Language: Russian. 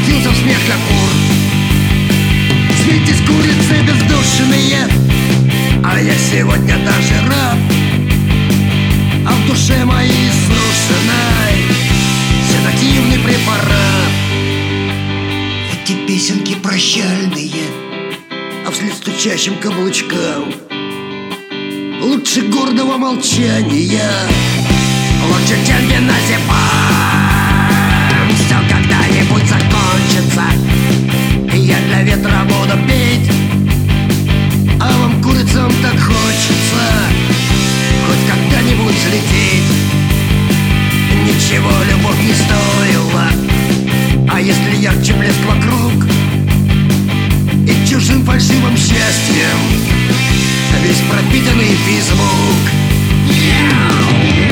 превратился в смех для кур. Смейтесь, курицы бездушные, а я сегодня даже рад. А в душе моей срушенной седативный препарат. Эти песенки прощальные, а вслед стучащим каблучкам лучше гордого молчания, лучше деньги на зипам. Все когда-нибудь закончится, и я для ветра буду петь. А вам, курицам, так хочется хоть когда-нибудь взлететь. Ничего любовь не стоила, а если ярче блеск вокруг и чужим фальшивым счастьем весь пропитанный фейсбук.